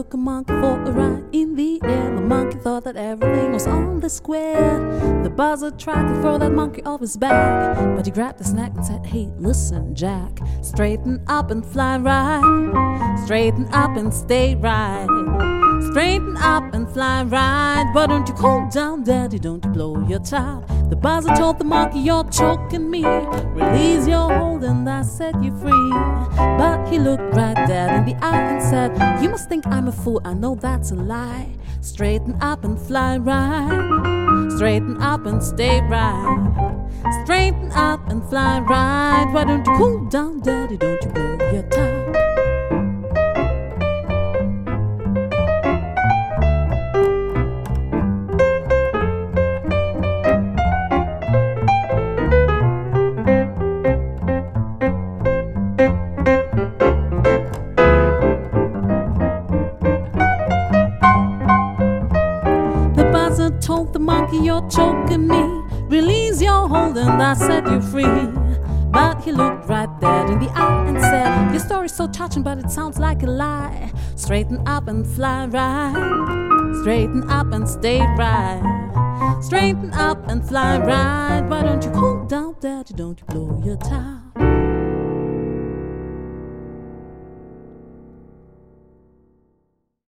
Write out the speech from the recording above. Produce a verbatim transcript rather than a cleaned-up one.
took a monkey for a ride in the air. The monkey thought that everything was on the square. The buzzard tried to throw that monkey off his back, but he grabbed his neck and said, "Hey, listen, Jack, straighten up and fly right. Straighten up and stay right. Straighten up and fly right. Why don't you cool down, Daddy? Don't you blow your top." The buzzard told the monkey, "You're choking me. Release your hold and I set you free." But he looked right Dad in the eye and said, "You must think I'm a fool. I know that's a lie. Straighten up and fly right. Straighten up and stay right. Straighten up and fly right. Why don't you cool down, Daddy? Don't you blow your top." Told the monkey, "You're choking me. Release your hold and I set you free." But he looked right Dad in the eye and said, "Your story's so touching, but it sounds like a lie. Straighten up and fly right. Straighten up and stay right. Straighten up and fly right. Why don't you cool down, Daddy? Don't you blow your top."